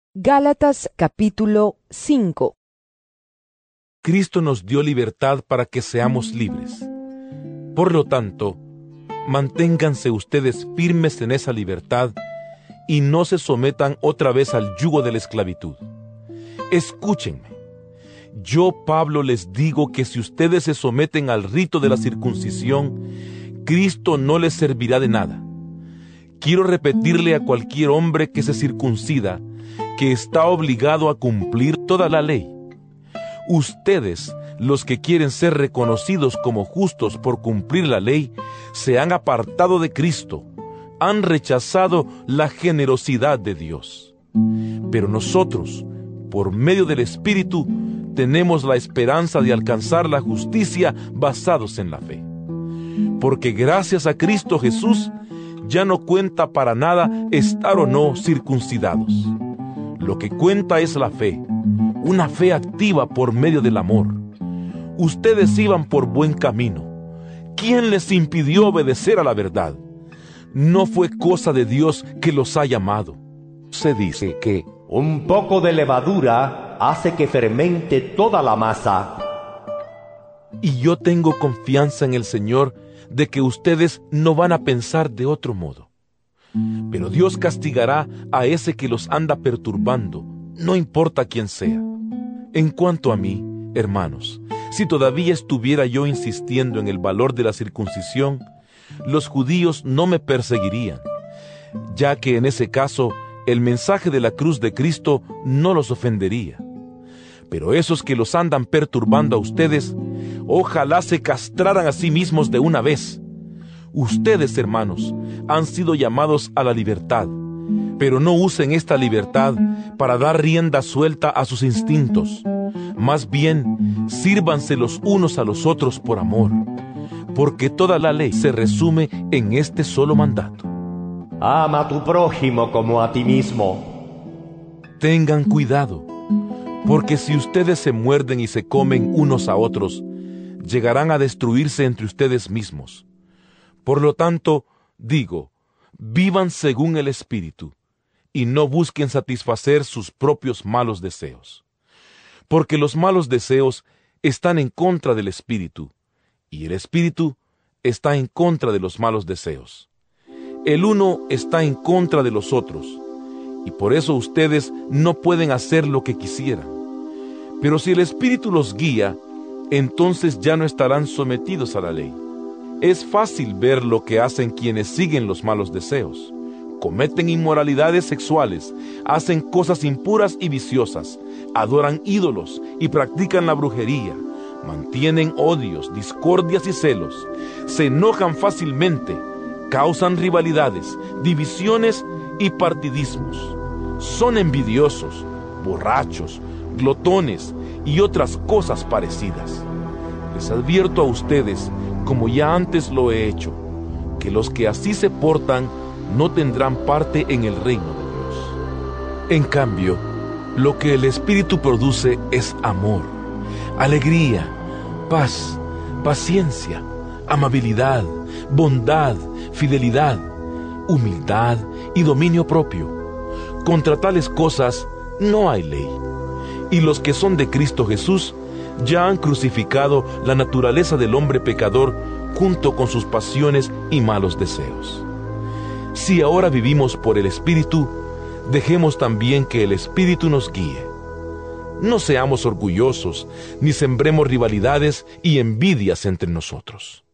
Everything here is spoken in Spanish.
Gálatas capítulo 5. Cristo nos dio libertad para que seamos libres. Por lo tanto, manténganse ustedes firmes en esa libertad y no se sometan otra vez al yugo de la esclavitud. Escúchenme. Yo, Pablo, les digo que si ustedes se someten al rito de la circuncisión, Cristo no les servirá de nada. Quiero repetirle a cualquier hombre que se circuncida que está obligado a cumplir toda la ley. Ustedes, los que quieren ser reconocidos como justos por cumplir la ley, se han apartado de Cristo, han rechazado la generosidad de Dios. Pero nosotros, por medio del Espíritu, tenemos la esperanza de alcanzar la justicia basados en la fe. Porque gracias a Cristo Jesús, ya no cuenta para nada estar o no circuncidados. Lo que cuenta es la fe, una fe activa por medio del amor. Ustedes iban por buen camino. ¿Quién les impidió obedecer a la verdad? No fue cosa de Dios que los ha llamado. Se dice que un poco de levadura hace que fermente toda la masa. Y yo tengo confianza en el Señor de que ustedes no van a pensar de otro modo. Pero Dios castigará a ese que los anda perturbando, no importa quién sea. En cuanto a mí, hermanos, si todavía estuviera yo insistiendo en el valor de la circuncisión, los judíos no me perseguirían, ya que en ese caso el mensaje de la cruz de Cristo no los ofendería. Pero esos que los andan perturbando a ustedes, ojalá se castraran a sí mismos de una vez. Ustedes, hermanos, han sido llamados a la libertad, pero no usen esta libertad para dar rienda suelta a sus instintos. Más bien, sírvanse los unos a los otros por amor, porque toda la ley se resume en este solo mandato: ama a tu prójimo como a ti mismo. Tengan cuidado, porque si ustedes se muerden y se comen unos a otros, llegarán a destruirse entre ustedes mismos. Por lo tanto, digo, vivan según el Espíritu, y no busquen satisfacer sus propios malos deseos. Porque los malos deseos están en contra del Espíritu, y el Espíritu está en contra de los malos deseos. El uno está en contra de los otros, y por eso ustedes no pueden hacer lo que quisieran. Pero si el Espíritu los guía, entonces ya no estarán sometidos a la ley. Es fácil ver lo que hacen quienes siguen los malos deseos. Cometen inmoralidades sexuales, hacen cosas impuras y viciosas, adoran ídolos y practican la brujería, mantienen odios, discordias y celos, se enojan fácilmente, causan rivalidades, divisiones y partidismos. Son envidiosos, borrachos, glotones y otras cosas parecidas. Les advierto a ustedes, como ya antes lo he hecho, que los que así se portan no tendrán parte en el reino de Dios. En cambio, lo que el Espíritu produce es amor, alegría, paz, paciencia, amabilidad, bondad, fidelidad, humildad y dominio propio. Contra tales cosas no hay ley. Y los que son de Cristo Jesús ya han crucificado la naturaleza del hombre pecador junto con sus pasiones y malos deseos. Si ahora vivimos por el Espíritu, dejemos también que el Espíritu nos guíe. No seamos orgullosos, ni sembremos rivalidades y envidias entre nosotros.